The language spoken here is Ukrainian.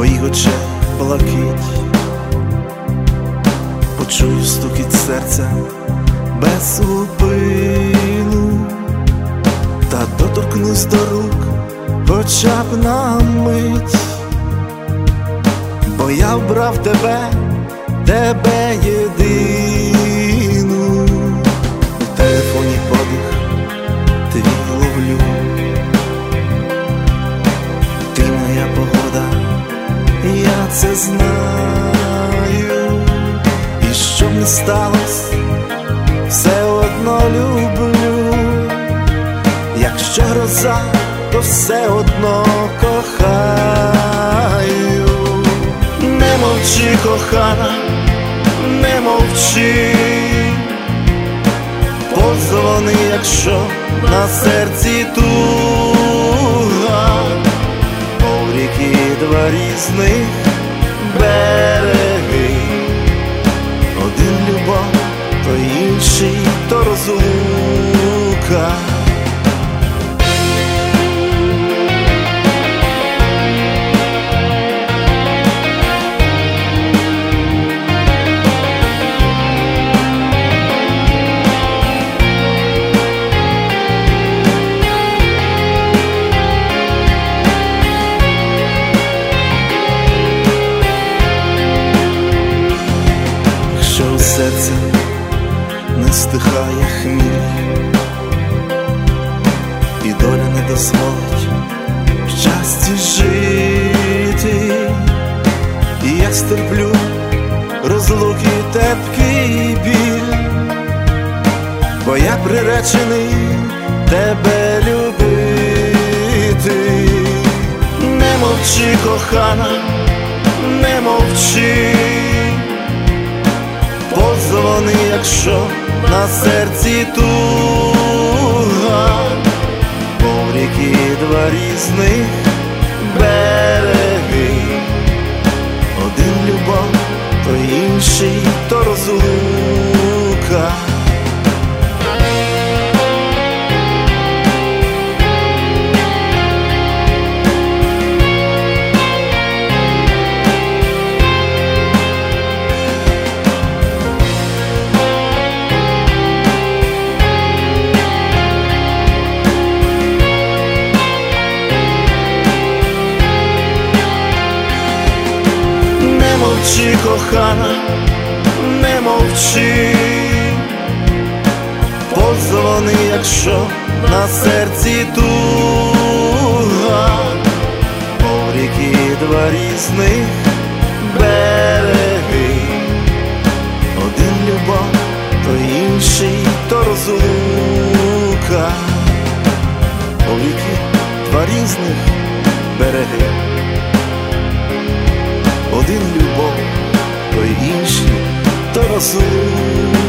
твоїх очей блакить, почую стукіт серця без зупину, та доторкнусь до рук хоча б на мить, бо я вбрав тебе єдину. У телефоні подих твій ловлю, ти моя погода, я це знаю, і що б не сталось, все одно люблю. Якщо гроза, то все одно кохаю. Не мовчи, кохана, не мовчи, подзвони, якщо на серці туга, мов ріки два різних береги, один любов, то інший то розлука. Що у серці не стихає хміль, і доля не дозволить в щасті жити, і я стерплю розлуки тепкий біль, бо я приречений тебе любити. Не мовчи, кохана, не мовчи, подзвони, якщо на серці туга, мов ріки два різних береги, один любов, то інший то розлука. Не мовчи, кохана, не мовчи, подзвони, якщо на серці туга, мов ріки два різних береги, один любов, то інший то розлука. Мов ріки два різних береги, один любов, то інший то розлука.